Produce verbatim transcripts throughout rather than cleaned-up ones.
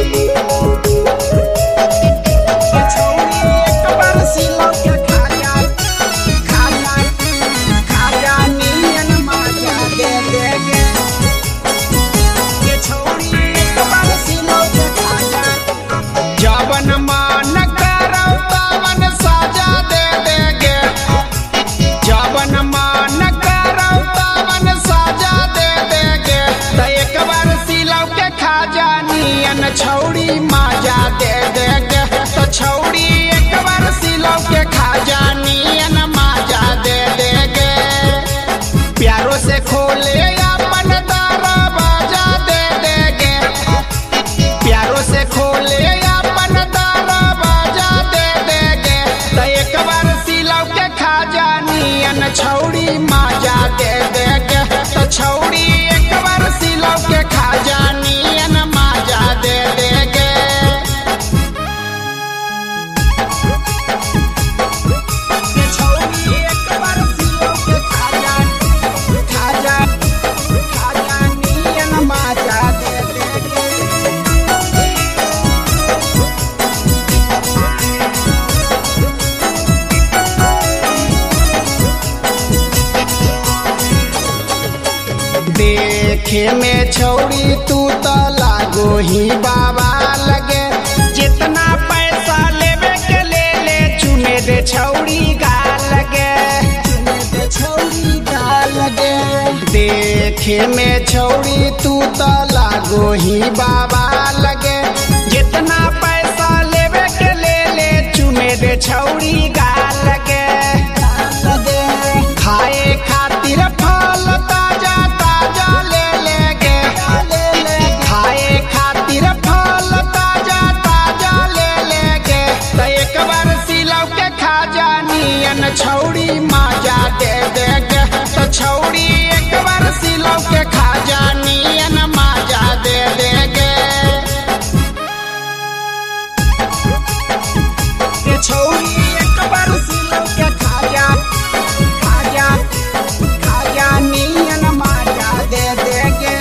छौड़ी माजा दे देगे तो छौड़ी एक बार सिलो के खा जानियन माजा दे देगे। प्यारों से खोले अपन दरवाजा दे देगे, प्यारों से खोले अपन दरवाजा दे देगे तो एक बार सिलो के खा जानियन छौड़ी माजा दे देगे। तो छौड़ी एक बार सिलो के खा जानियन माजा दे देगे। छौड़ी एक बार सिलो के खा जा खा जा खा जानियन माजा दे देगे। देखे में छौड़ी तू तो लागो ही बाबा लगे, जितना पैसा लेवे के ले ले चुने दे छौड़ी गा लगे, चुने दे छौड़ी गा लगे। देखे में छौड़ी तू तो लागो ही बाबा लगे, जितना पैसा लेवे के ले ले चुने दे छौड़ी गा लगे। खाए खातिर फल ताजा ताजा ले लेगे, खाए खातिर फल ताजा ताजा ले लेगे तो एक बार सिलो के खा जानियन छौड़ी माजा दे देगे। तो छौड़ी एक बार सिलो के खा जानियन माजा दे देगे। छौड़ी एक बार सिलो के खा जा खा जा खा जानियन माजा दे देगे।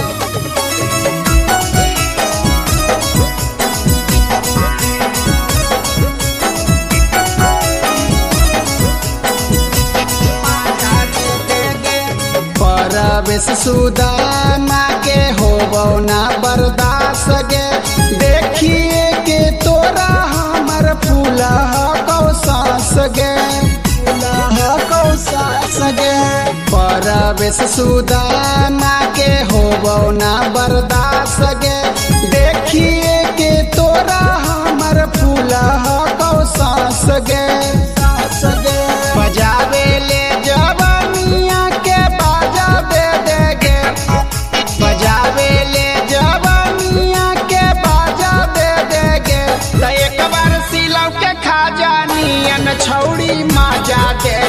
परवेश सुदामा के होबो ना बर्दाश्त गे, देखिए के तोरा हमर फूला कौ सांस गे, फूला कौ सांस गे। परवेश सुदामा के होबो ना बर्दाश्त गे, देखिए के तोरा हमर फूला कौ सांस गे, सांस गे। बजावे ले जवानिया के बाजा दे देगे, बजावे ले जवानिया के बाजा दे देगे तो एक बार सिलो के खा जानियन छौड़ी माजा दे